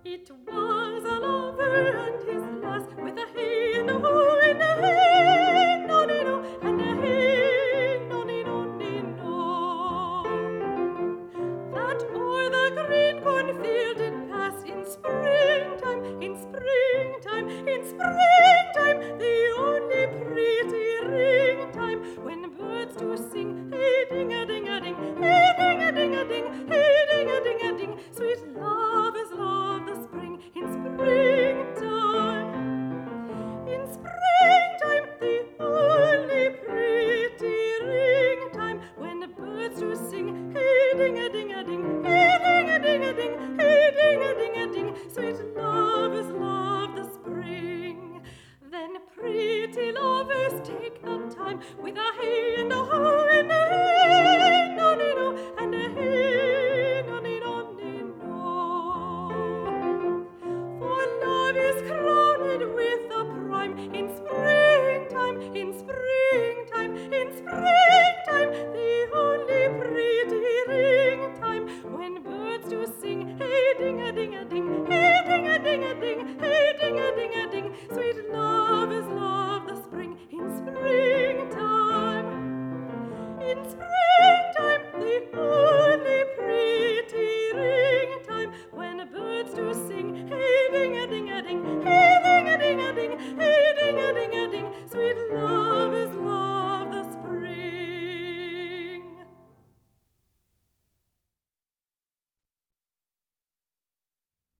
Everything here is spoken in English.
It was a lover and his lass, with a hey and a ho and a hey, nonny no, and a hey, nonny nonny no. That o'er the green cornfield did pass in springtime, in springtime, in springtime.